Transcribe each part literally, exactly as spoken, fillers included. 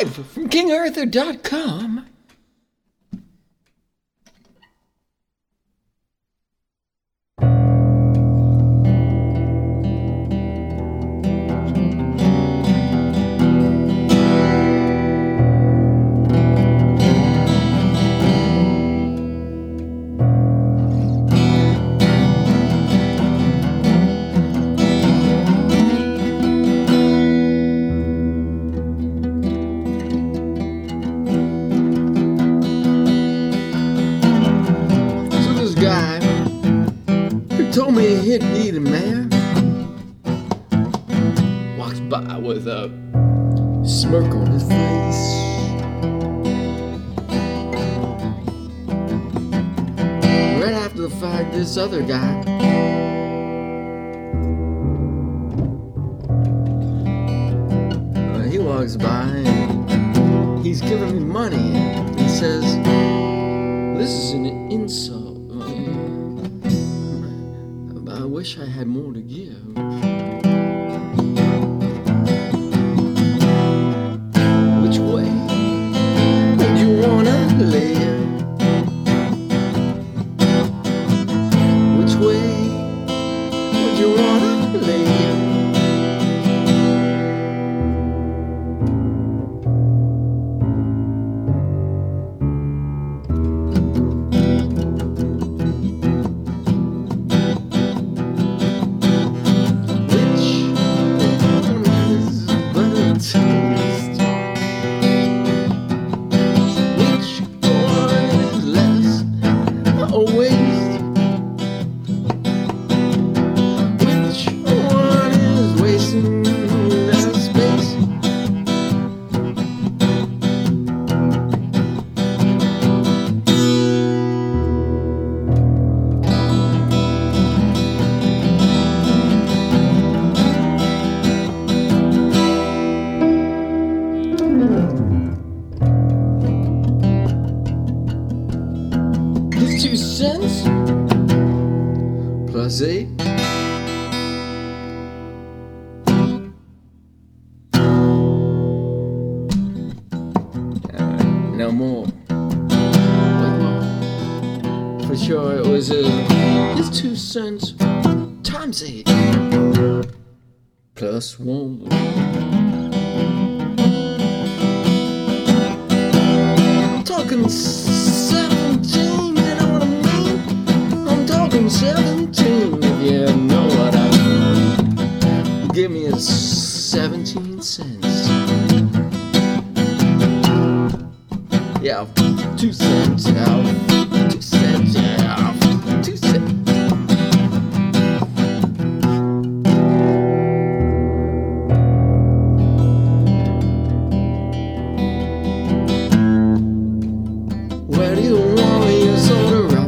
Live from king arthur dot com. Told me he'd be the man. Walks by with a smirk on his face. Right after the fact, this other guy uh, he walks by and he's giving me money. And he says, "This is an insult. I wish I had more to give." Which way would you wanna live? Which way would you wanna live? Two cents plus eight. Uh, no more. Wait, more. For sure, it was uh, his two cents times eight plus one. I'm talking seventeen. seventeen, if you know what I mean. Give me a seventeen cents. Yeah, two cents out. Two cents out. Two cents. Where do you want your soda right?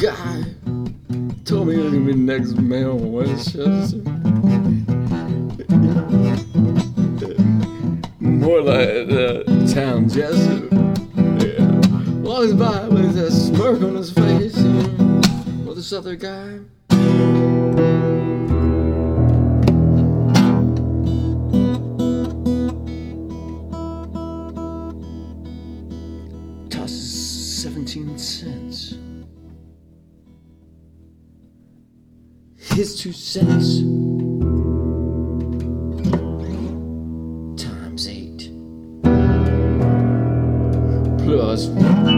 guy told me he was gonna be the next mayor of Westchester. More like the town jester. Yeah. Walks by with a smirk on his face, you know, with this other guy. Tosses seventeen cents. His two cents times eight plus